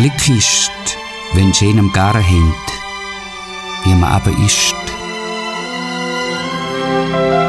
Glück ist, wenn sie einem gern haben, wie man eben ist.